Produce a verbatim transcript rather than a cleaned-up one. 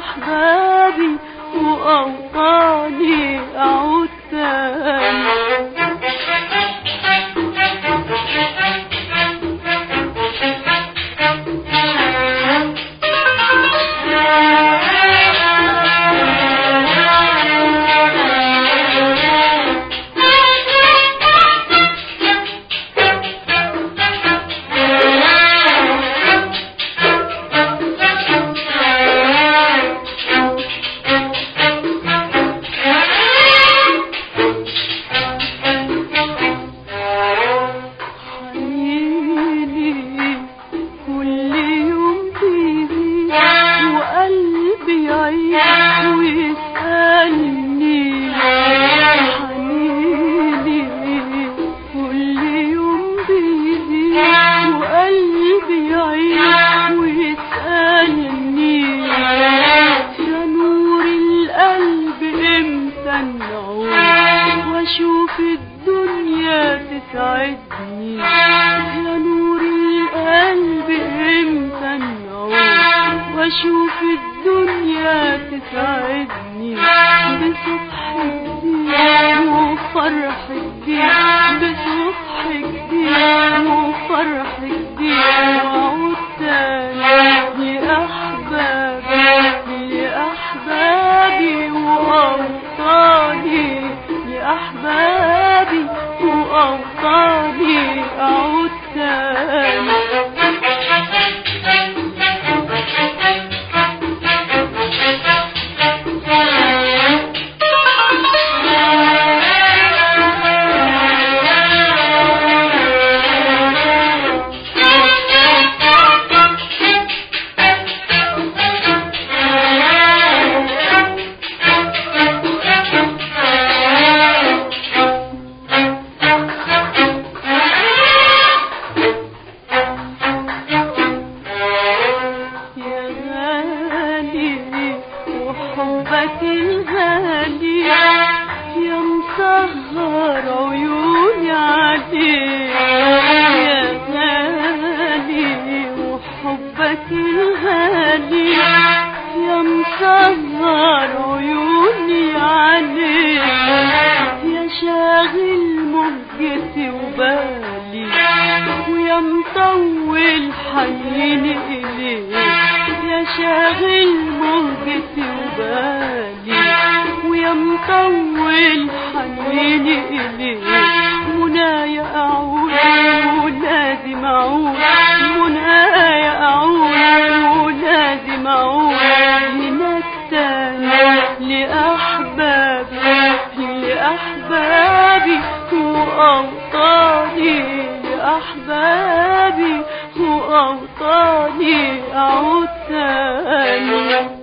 لأحبابي وأوطاني أعود تاني. واشوف الدنيا تسعدني يا نور القلب امتى نعود واشوف الدنيا تسعدني بصبح جديد وفرح جديد بصبح جديد وفرح جديد واعود تاني لأحبابي لأحبابي وأوطاني لأحبابي وأوطاني أعود تاني. حبك الغالي يا مسهر عيوني عليك يا غالي وحبك الغالي يا مسهر عيوني عليك يا شاغل مهجتي وبالي ويا مطول حنيني إليك يا شاغل مهجتي وبالي ويا مطول حنيني إليك منايا أعود ولازم أعود منايا أعود ولازم أعود هناك تاني لأحبابي لأحبابي وأوطاني لأحبابي وأوطاني أعود تاني.